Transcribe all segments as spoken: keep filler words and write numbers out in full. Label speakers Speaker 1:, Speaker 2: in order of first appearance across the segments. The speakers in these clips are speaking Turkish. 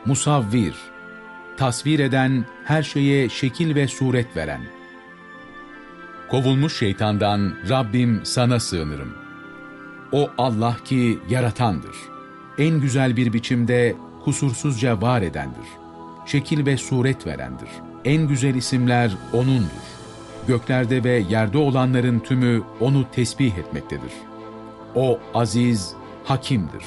Speaker 1: musavvir, tasvir eden, her şeye şekil ve suret veren. Kovulmuş şeytandan Rabbim sana sığınırım. O Allah ki yaratandır. En güzel bir biçimde kusursuzca var edendir. Şekil ve suret verendir. En güzel isimler O'nundur. Göklerde ve yerde olanların tümü O'nu tesbih etmektedir. O aziz, hakimdir.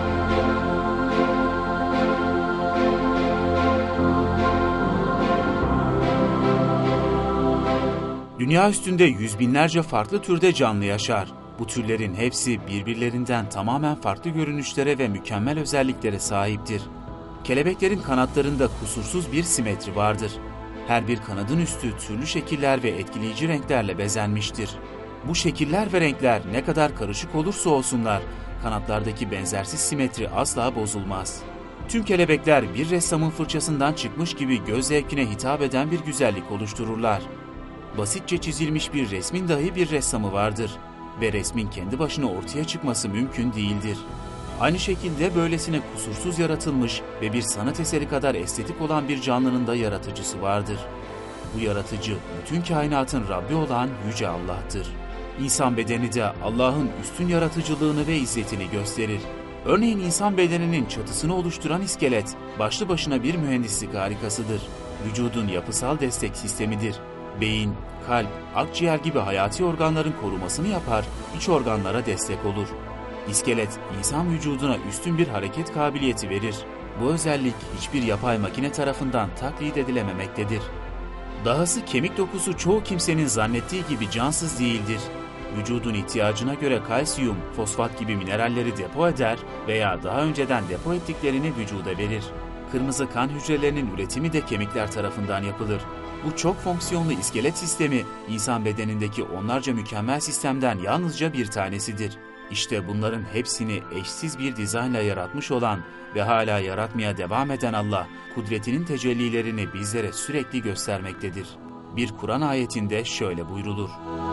Speaker 2: Dünya üstünde yüz binlerce farklı türde canlı yaşar. Bu türlerin hepsi birbirlerinden tamamen farklı görünüşlere ve mükemmel özelliklere sahiptir. Kelebeklerin kanatlarında kusursuz bir simetri vardır. Her bir kanadın üstü türlü şekiller ve etkileyici renklerle bezenmiştir. Bu şekiller ve renkler ne kadar karışık olursa olsunlar, kanatlardaki benzersiz simetri asla bozulmaz. Tüm kelebekler bir ressamın fırçasından çıkmış gibi göz zevkine hitap eden bir güzellik oluştururlar. Basitçe çizilmiş bir resmin dahi bir ressamı vardır ve resmin kendi başına ortaya çıkması mümkün değildir. Aynı şekilde böylesine kusursuz yaratılmış ve bir sanat eseri kadar estetik olan bir canlının da yaratıcısı vardır. Bu yaratıcı, bütün kainatın Rabbi olan Yüce Allah'tır. İnsan bedeni de Allah'ın üstün yaratıcılığını ve izzetini gösterir. Örneğin insan bedeninin çatısını oluşturan iskelet, başlı başına bir mühendislik harikasıdır. Vücudun yapısal destek sistemidir. Beyin, kalp, akciğer gibi hayati organların korumasını yapar, iç organlara destek olur. İskelet, insan vücuduna üstün bir hareket kabiliyeti verir. Bu özellik hiçbir yapay makine tarafından taklit edilememektedir. Dahası kemik dokusu çoğu kimsenin zannettiği gibi cansız değildir. Vücudun ihtiyacına göre kalsiyum, fosfat gibi mineralleri depo eder veya daha önceden depo ettiklerini vücuda verir. Kırmızı kan hücrelerinin üretimi de kemikler tarafından yapılır. Bu çok fonksiyonlu iskelet sistemi, insan bedenindeki onlarca mükemmel sistemden yalnızca bir tanesidir. İşte bunların hepsini eşsiz bir dizaynla yaratmış olan ve hala yaratmaya devam eden Allah, kudretinin tecellilerini bizlere sürekli göstermektedir. Bir Kur'an ayetinde şöyle buyrulur: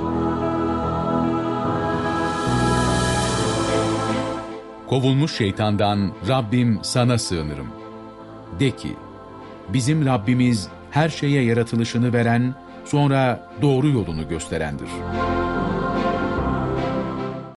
Speaker 1: Kovulmuş şeytandan Rabbim sana sığınırım. De ki, bizim Rabbimiz her şeye yaratılışını veren, sonra doğru yolunu gösterendir.